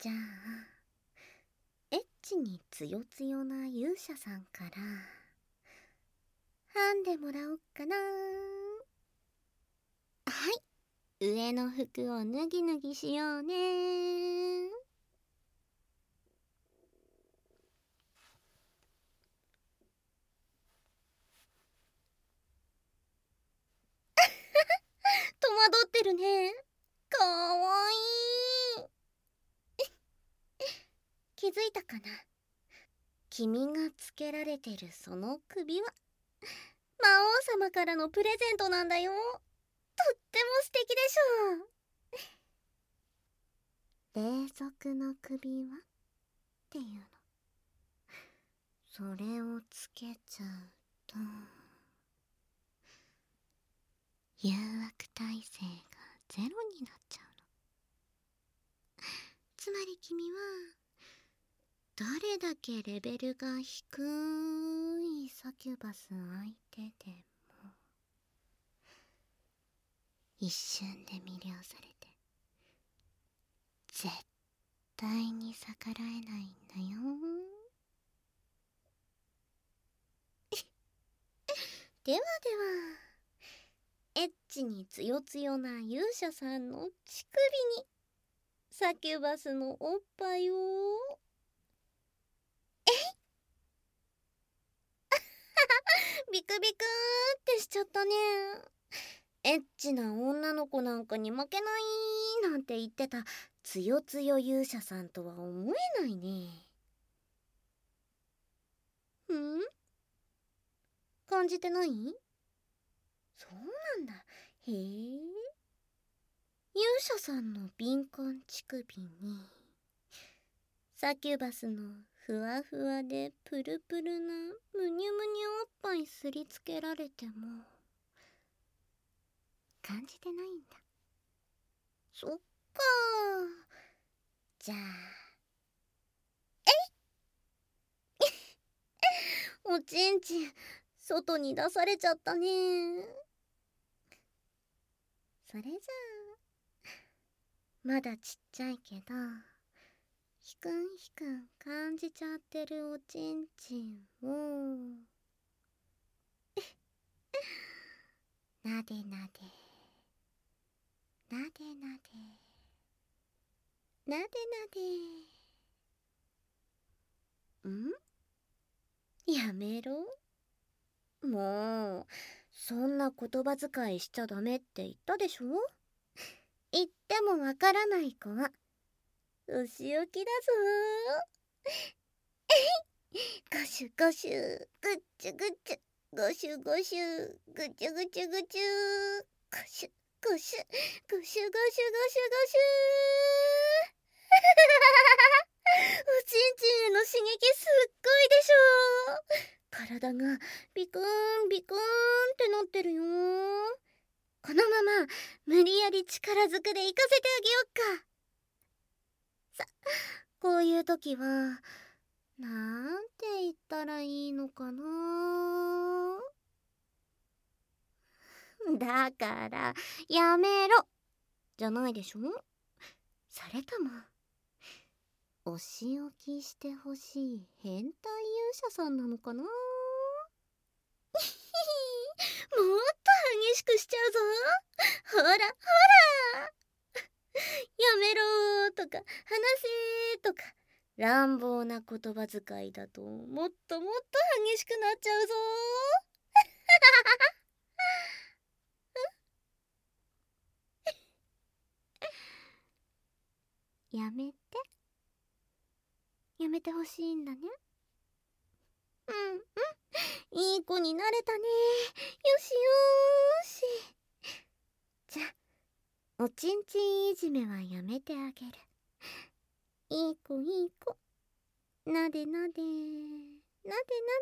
じゃあエッチにつよつよな勇者さんから編んでもらおっかな。はい、上の服を脱ぎ脱ぎしようね。戸惑ってるね。かわいい。気づいたかな。君がつけられてるその首は魔王様からのプレゼントなんだよ。とっても素敵でしょ。霊族の首輪っていうの。それをつけちゃうと誘惑耐性がゼロになっちゃうの。つまり君はどれだけレベルが低いサキュバス相手でも一瞬で魅了されて絶対に逆らえないんだよ。ではでは、エッチにつよつよな勇者さんの乳首にサキュバスのおっぱいをビクビクってしちゃったね。エッチな女の子なんかに負けないなんて言ってたつよつよ勇者さんとは思えないね。感じてない？そうなんだ。へえ。勇者さんの敏感乳首にサキュバスのふわふわでプルプルなむにゅむにゅおっぱいすりつけられても感じてないんだ。そっか。じゃあおちんちん外に出されちゃったね。それじゃあまだちっちゃいけどひくんひくん感じちゃってるおちんちんをなでなでなでなでなでなで。やめろ。もうそんな言葉遣いしちゃダメって言ったでしょ。言ってもわからない子はお仕置きだぞ。ゴシュゴシュグッチュグッチュゴシュゴシュグチュグチュグチュゴシュゴシュゴシュゴシュゴシュゴシュおちんちんへの刺激すっごいでしょ。体がビクーンビクーンってなってるよ。このまま無理やり力ずくで行かせてあげよっか。さ、こういう時はなんて言ったらいいのかな。だからやめろじゃないでしょ。それともお仕置きしてほしい変態勇者さんなのかな。もっと激しくしちゃうぞ。ほらほら。やめろとか話せとか乱暴な言葉遣いだともっともっと激しくなっちゃうぞ。やめてやめてほしいんだね。いい子になれたね。よしよーし。じゃあおちんちんいじめはやめてあげる。いい子いい子。なでなでなでなで。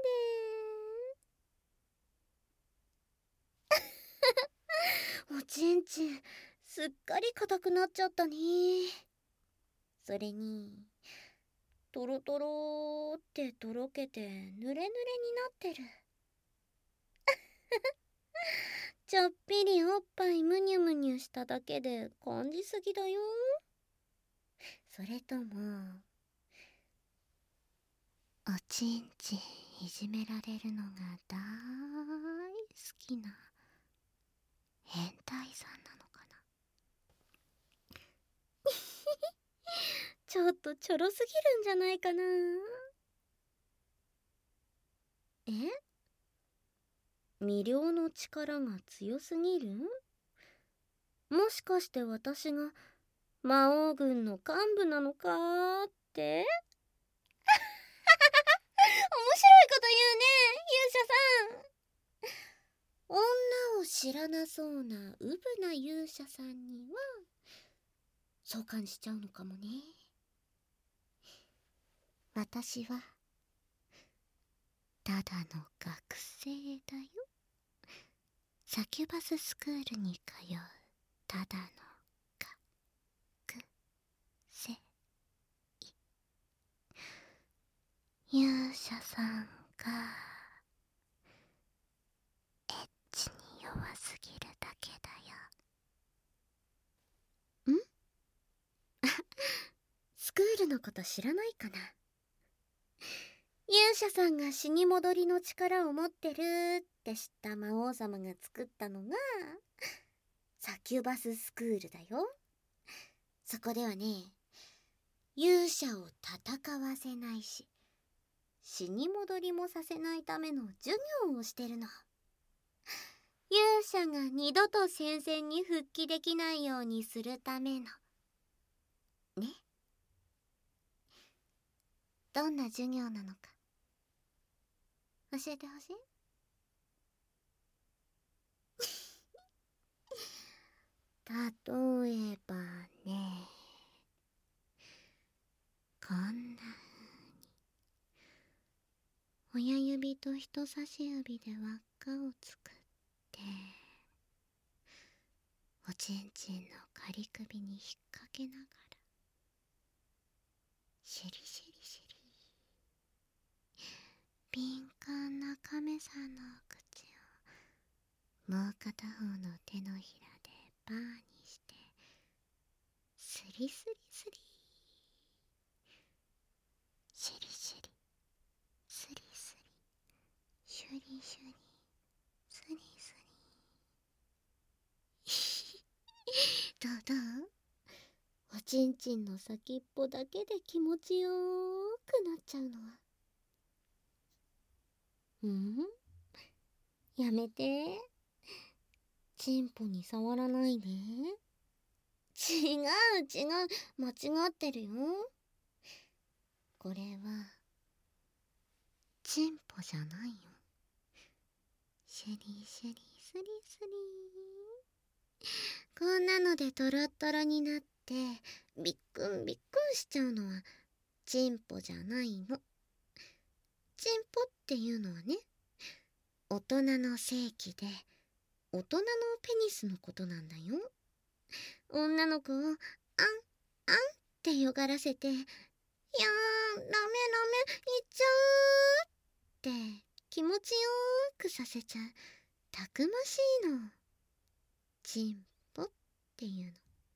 おちんちんすっかり硬くなっちゃったね。それにトロトロってとろけてぬれぬれになってる。ちょっぴりおっぱいむにゅむにゅしただけで感じすぎだよ。 それとも、おちんちんいじめられるのが大好きな変態さんなのかな。ちょっとちょろすぎるんじゃないかな。え？魅了の力が強すぎる？もしかして私が魔王軍の幹部なのかーって？面白いこと言うね、勇者さん。女を知らなそうなうぶな勇者さんにはそう感じちゃうのかもね。私はただの学生だよ。サキュバススクールに通うただの学生。勇者さんがエッチに弱すぎるだけだよ。ん？スクールのこと知らないかな。勇者さんが死に戻りの力を持ってるって知った魔王様が作ったのがサキュバススクールだよ。そこではね、勇者を戦わせないし、死に戻りもさせないための授業をしてるの。勇者が二度と戦線に復帰できないようにするためのね。どんな授業なのか教えてほしい？例えばね、こんな風に親指と人差し指で輪っかを作って、おちんちんの仮首に引っ掛けながらシリシリシリ、敏感な亀さんの口をもう片方の手のひらでパーにしてスリスリスリ、シリシリスリスリ、シュリシュリスリスリどうどう？おちんちんの先っぽだけで気持ちよーくなっちゃうのは。やめて。チンポに触らないで。違う違う、間違ってるよ。これはチンポじゃないよ。シュリシュリスリスリ、こんなのでトロットロになってビックンビックンしちゃうのはチンポじゃないの。チンポっていうのはね、大人の性器で大人のペニスのことなんだよ。女の子をあんあんってよがらせて、いやーダメダメいっちゃうって気持ちよーくさせちゃうたくましいの。チンポっていうの。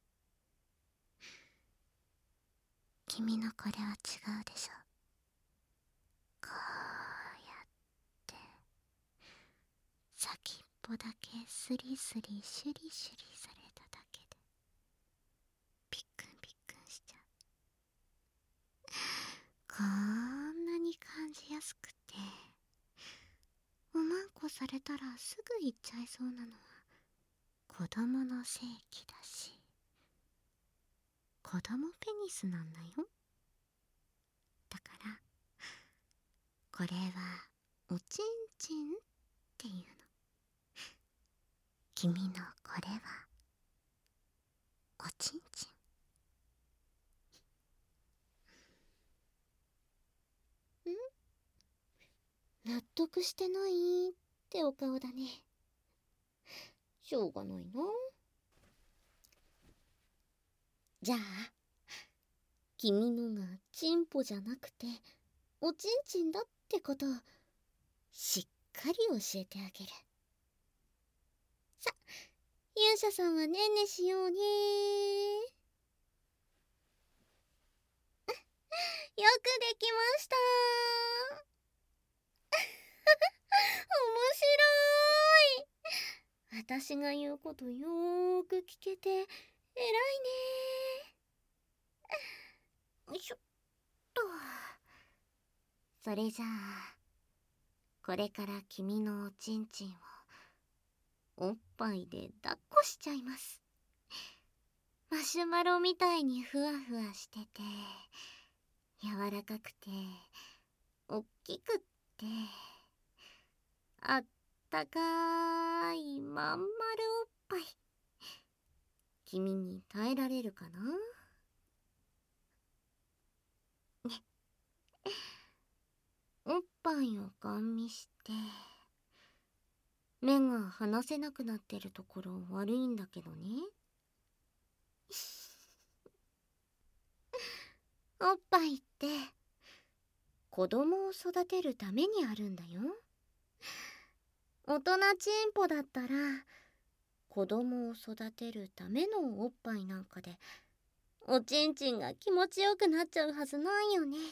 君のこれは違うでしょ。こうやって先っぽだけスリスリシュリシュリされただけでビックンビックンしちゃう。こんなに感じやすくて、おまんこされたらすぐ行っちゃいそうなのは子供の性器だし、子供ペニスなんだよ。だからこれはおちんちんっていうの。君のこれはおちんちん？納得してないってお顔だね。しょうがないな。じゃあ君のがチンポじゃなくておちんちんだってことをしっかり教えてあげる。さ、勇者さんはねんねしようね。 よくできました。面白い。私が言うことよーく聞けて偉いね。よいしょっと。それじゃあこれから君のおちんちんをおっぱいで抱っこしちゃいます。マシュマロみたいにふわふわしてて柔らかくておっきくってあったかいまん丸おっぱい。君に耐えられるかな？ね。おっぱいをガン見して目が離せなくなってるところ悪いんだけどね。おっぱいって子供を育てるためにあるんだよ。大人チンポだったら子供を育てるためのおっぱいなんかでおちんちんが気持ちよくなっちゃうはずないよね。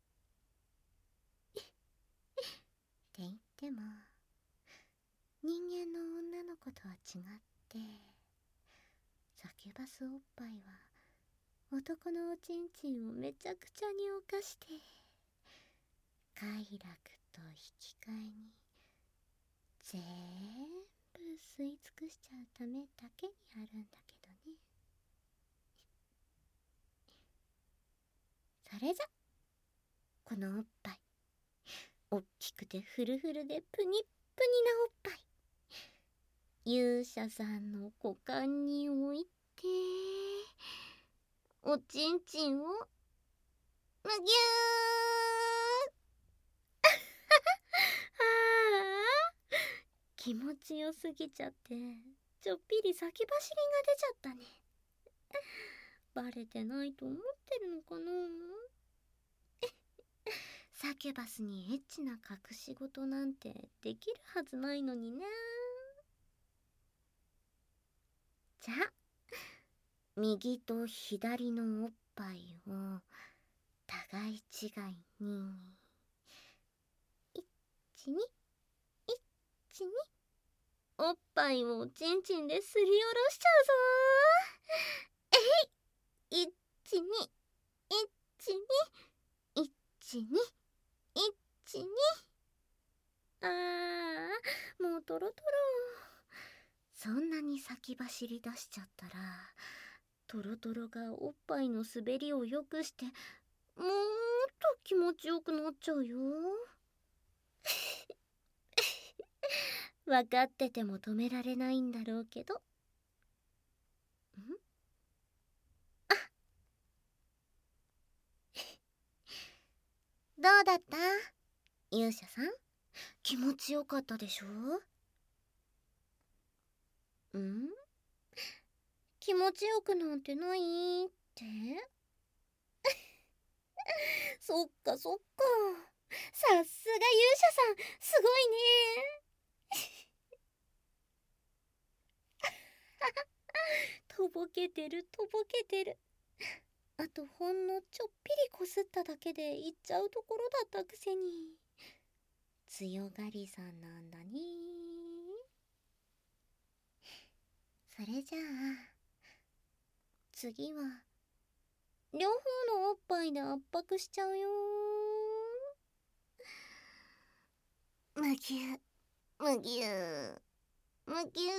って言っても人間の女の子とは違ってサキュバスおっぱいは男のおちんちんをめちゃくちゃに犯して快楽と引き換えに全部吸い尽くしちゃうためだけにあるんだけどね。それじゃこのおっぱいおっきくてフルフルでプニップニなおっぱい勇者さんの股間に置いておちんちんをむぎゅーあー気持ちよすぎちゃってちょっぴり先走りが出ちゃったね。バレてないと思ってるのかな。サキュバスにエッチな隠し事なんてできるはずないのにね。じゃあ右と左のおっぱいを互い違いに1212おっぱいをちんちんですりおろしちゃうぞー。えい12121212あーもうトロトロ。そんなに先走り出しちゃったらトロトロがおっぱいの滑りを良くしてもっと気持ちよくなっちゃうよ。分かってても止められないんだろうけど。あどうだった勇者さん？気持ちよかったでしょ？気持ちよくなんてないってそっかそっか。さすが勇者さんすごいね。とぼけてるとぼけてる。あとほんのちょっぴりこすっただけでいっちゃうところだったくせに強がりさんなんだね。それじゃあ次は両方のおっぱいで圧迫しちゃうよ。むぎゅむぎゅむぎゅむぎゅ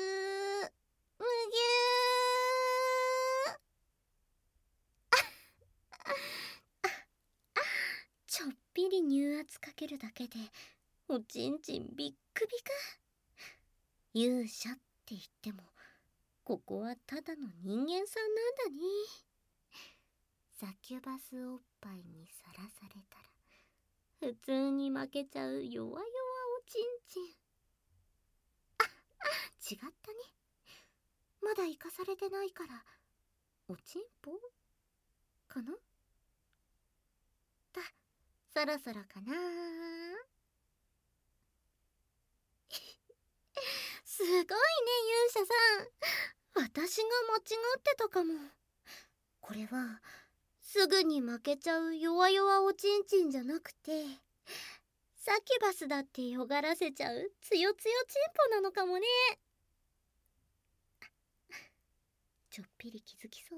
ちょっぴり乳圧かけるだけでおちんちんビックビク。勇者って言ってもここはただの人間さんなんだね。サキュバスおっぱいにさらされたら普通に負けちゃう弱々おちんちん。違ったね。まだ生かされてないからおちんぽかな。そろそろかな。すごいね勇者さん。私が間違ってたかも。これはすぐに負けちゃう弱々おちんちんじゃなくて、サキュバスだってよがらせちゃうつよつよちんぽなのかもね。ちょっぴり気づきそう？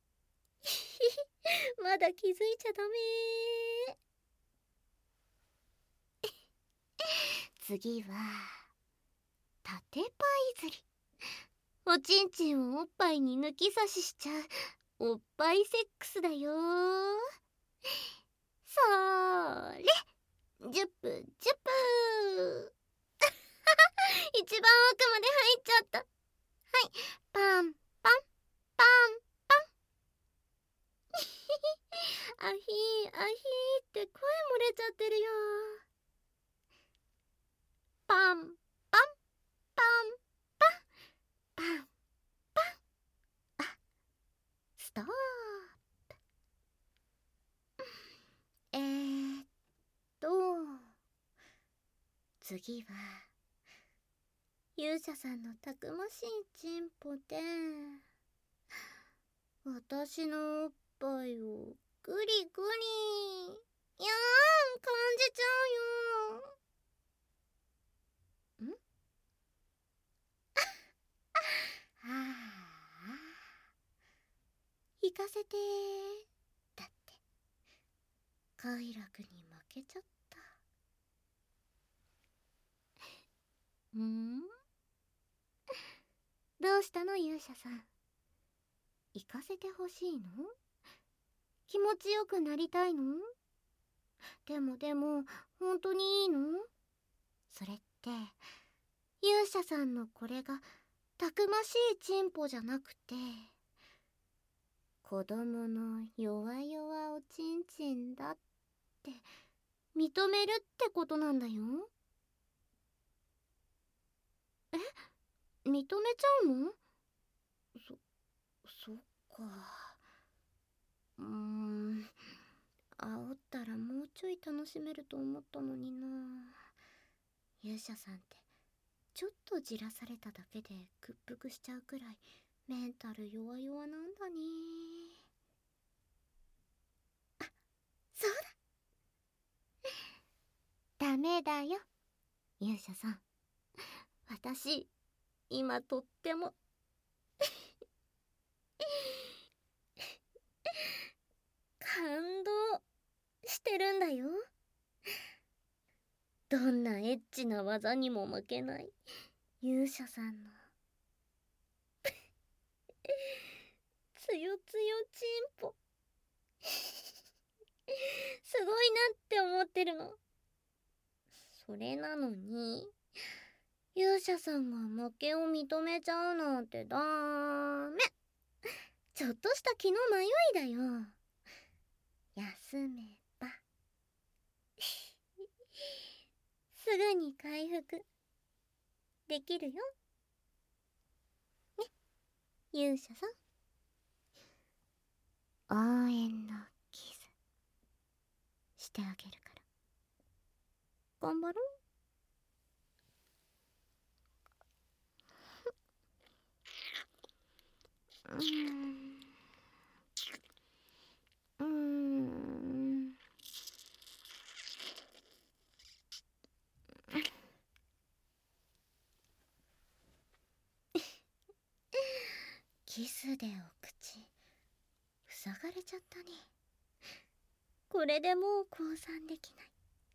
まだ気づいちゃダメ。次は縦パイ釣り。おちんちんをおっぱいに抜き差ししちゃうおっぱいセックスだよ。そーれ、10分10分。一番奥まで入っちゃった。はい、パンパンパンパン。アヒーアヒーって声漏れちゃってるよ。パンパンパンパンパンパン。あ、ストップ。と次は勇者さんのたくましいチンポで私のおっぱいをグリグリ。やーん、感じちゃうよ。んはあ、行かせてだって快楽に負けちゃった。どうしたの勇者さん。行かせてほしいの？気持ちよくなりたいの？でも本当にいいの？それって勇者さんのこれがたくましいチンポじゃなくて子供の弱々おちんちんだって認めるってことなんだよ。え、認めちゃうの？そっか。煽ったらもうちょい楽しめると思ったのにな。勇者さんってちょっとじらされただけで屈服しちゃうくらいメンタル弱々なんだね。あ、そうだ。ダメだよ勇者さん。私今とっても感動してるんだよ。どんなエッチな技にも負けない勇者さんのつよつよちんぽすごいなって思ってるの。それなのに勇者さんが負けを認めちゃうなんてダメ。ちょっとした気の迷いだよ。休めばすぐに回復できるよね、勇者さん。応援のキスしてあげるから頑張ろう。キスでお口塞がれちゃったね。これでもう降参できない。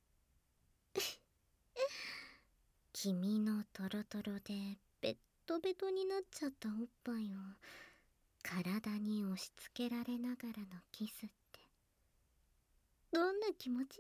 君のトロトロでベットベトになっちゃったおっぱいを体に押し付けられながらのキスってどんな気持ち？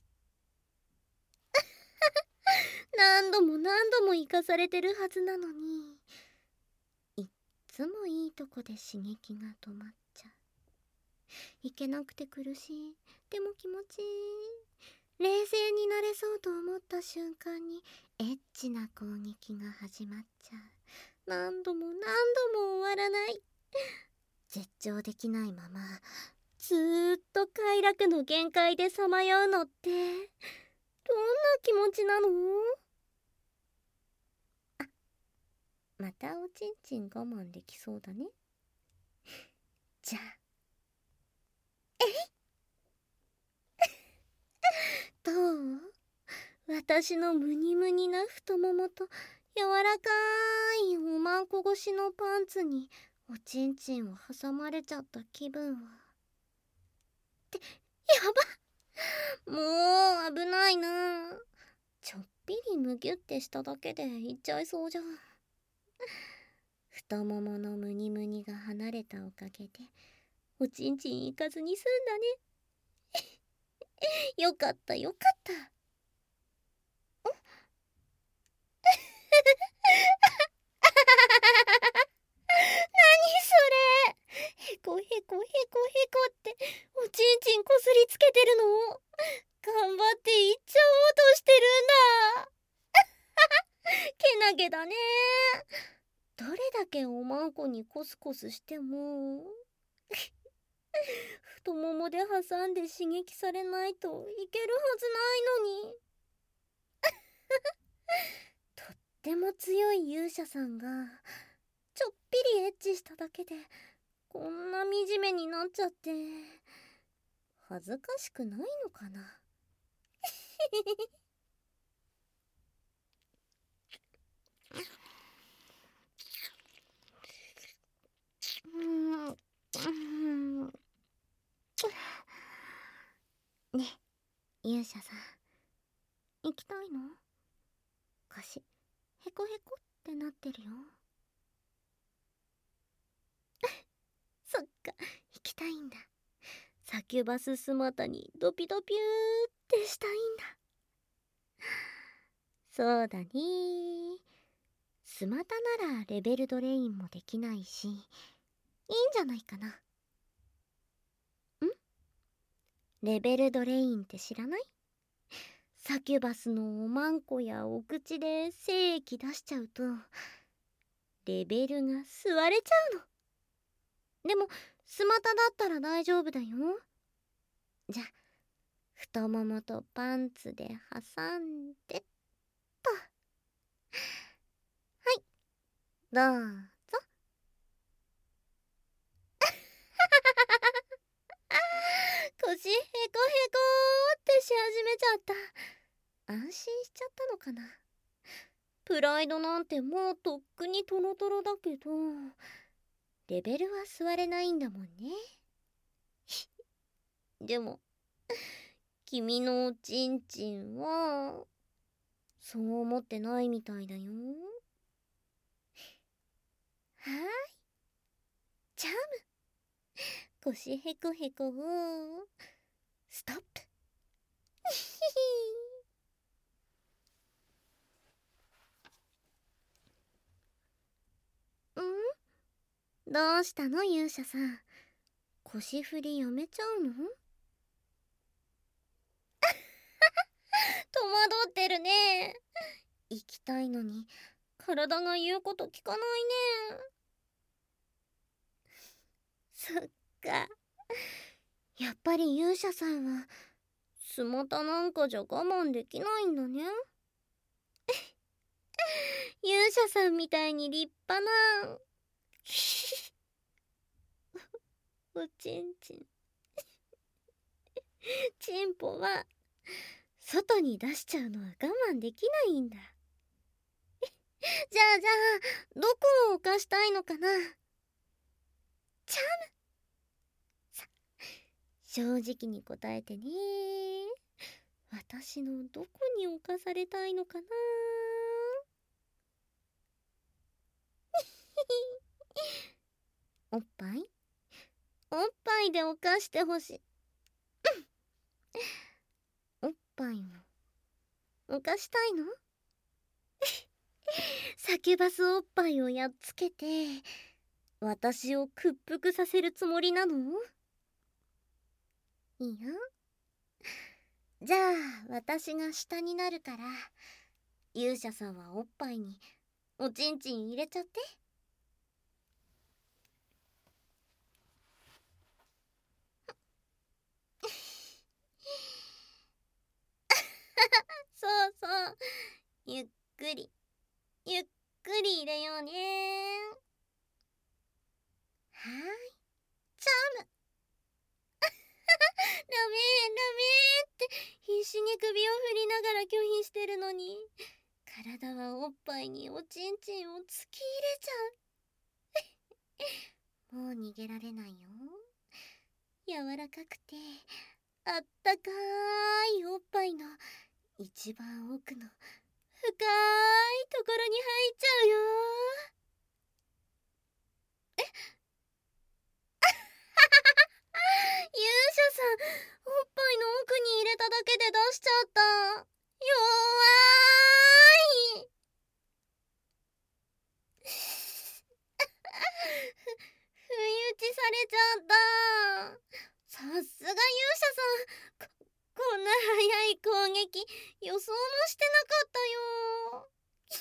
何度も何度も生かされてるはずなのにいっつもいいとこで刺激が止まっちゃう。いけなくて苦しい、でも気持ちいい。冷静になれそうと思った瞬間にエッチな攻撃が始まっちゃう。何度も何度も終わらない。絶頂できないままずーっと快楽の限界でさまようのってどんな気持ちなの？あ、またおちんちん我慢できそうだね。じゃあどう？私のムニムニな太ももと柔らかいおまんこ越しのパンツにおちんちんを挟まれちゃった気分は。やば、もう危ないな。ちょっぴりむぎゅってしただけでいっちゃいそうじゃん。太もものムニムニが離れたおかげでおちんちんいかずに済んだね。よかったよかった。何それ。へこへこへこへこっておちんちんこすりつけてるの？頑張っていっちゃおうとしてるんだ。けなげだね。どれだけおまんこにコスコスしても太ももで挟んで刺激されないといけるはずないのに。とっても強い勇者さんがちょっぴりエッチしただけでこんな惨めになっちゃって恥ずかしくないのかな。ねえ勇者さん、行きたいの？腰へこへこってなってるよ。そっか、行きたいんだ。サキュバス姿にドピドピューってしたいんだ。そうだね。スマタならレベルドレインもできないし、いいんじゃないかな。ん？レベルドレインって知らない？サキュバスのおまんこやお口で精液出しちゃうとレベルが吸われちゃうの。でもスマタだったら大丈夫だよ。じゃあ太ももとパンツで挟んでっと。はい、どうぞ。腰へこへこってし始めちゃった。安心しちゃったのかな。プライドなんてもうとっくにトロトロだけどレベルは座れないんだもんね。でも君のおちんちんはそう思ってないみたいだよ。はーい、チャーム。腰へこへこストップ。どうしたの勇者さん、腰振りやめちゃうの？戸惑ってるね。行きたいのに体が言うこと聞かないね。そっか、やっぱり勇者さんはスマタなんかじゃ我慢できないんだね。勇者さんみたいに立派なおちんちんチンポは外に出しちゃうのは我慢できないんだ。じゃあどこを犯したいのかな。チャーム。さ、正直に答えてね。私のどこに侵されたいのかな。おっぱい？おっぱいで犯してほしい。おっぱいを犯したいの？サキュバスおっぱいをやっつけて私を屈服させるつもりなの？いいよ。じゃあ私が下になるから勇者さんはおっぱいにおちんちん入れちゃって。そうそう、ゆっくりゆっくり入れようね。はーい、チャーム。 体はおっぱいにおちんちんを突き入れちゃう。もう逃げられないよ。柔らかくてあったかいおっぱいの一番奥の深いところに入っちゃうよ。勇者さん、おっぱいの奥に入れただけで出しちゃった。弱い。不意打ちされちゃった。さすが勇者さん、こんな早い攻撃予想もしてなかったよ。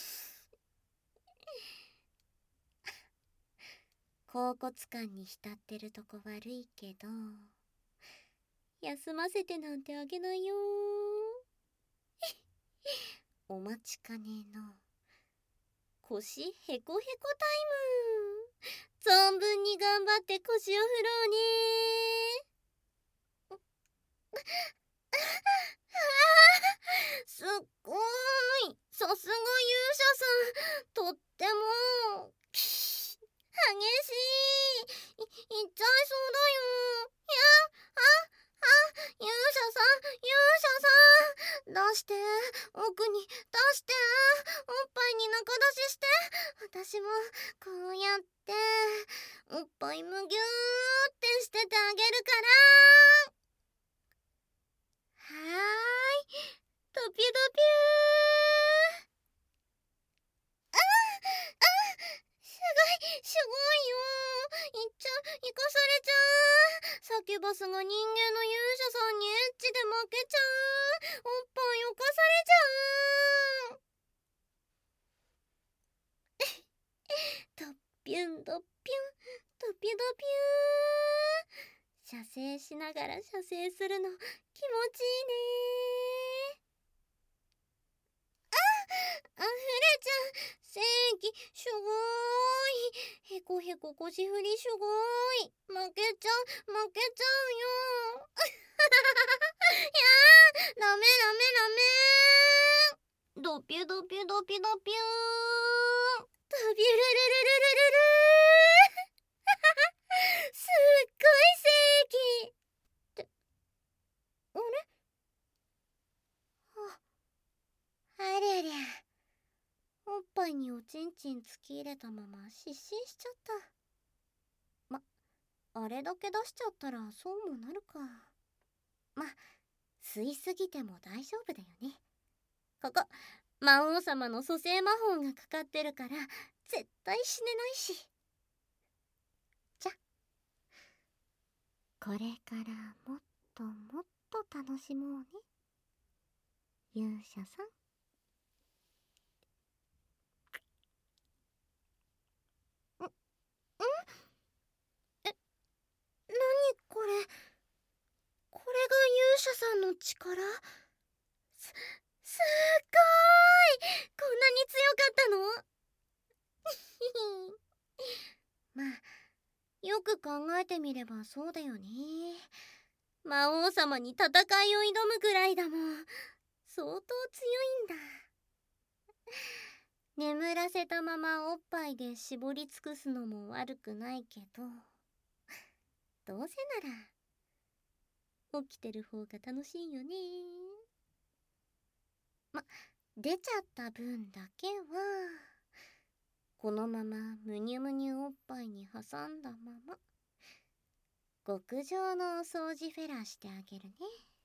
恍惚感に浸ってるとこ悪いけど、休ませてなんてあげないよ。お待ちかねの腰ヘコヘコタイム。存分に頑張って腰を振ろうね。すっごーい、さすが勇者さん、とっても激しい。いっちゃいそうだよ。勇者さん、勇者さん、出して、奥に出して、おっぱいに中出しして。私もこうやっておっぱいむぎゅーってしててあげるから。はーい、ドピュドピュー。すごいよ。行かされちゃう。サキュバスが人間の勇者さんにエッチで負けちゃう。おっぱい侵されちゃう。ドッピュンドッピュン、ドピュドピュー。射精しながら射精するの気持ちいいね。あふれちゃう。正義すごーい。へこへこ腰振りすごーい。負けちゃうよ。いやー、ダメ。ドピュドピュドピュドピュー。ドビュルルルルルルルー。すっごい正義。ってあれ、ありゃりゃ、おっぱいにおちんちん突き入れたまま失神しちゃった。あれだけ出しちゃったらそうもなるか。吸いすぎても大丈夫だよね。ここ魔王様の蘇生魔法がかかってるから絶対死ねないし。じゃ、これからもっともっと楽しもうね、勇者さん。え、なにこれ。これが勇者さんの力？すっごーい。こんなに強かったの？まあ、よく考えてみればそうだよね。魔王様に戦いを挑むくらいだもん。相当強いんだ。眠らせたままおっぱいで絞り尽くすのも悪くないけど、どうせなら起きてる方が楽しいよね。出ちゃった分だけはこのままむにゅむにゅおっぱいに挟んだまま極上のお掃除フェラしてあげるね。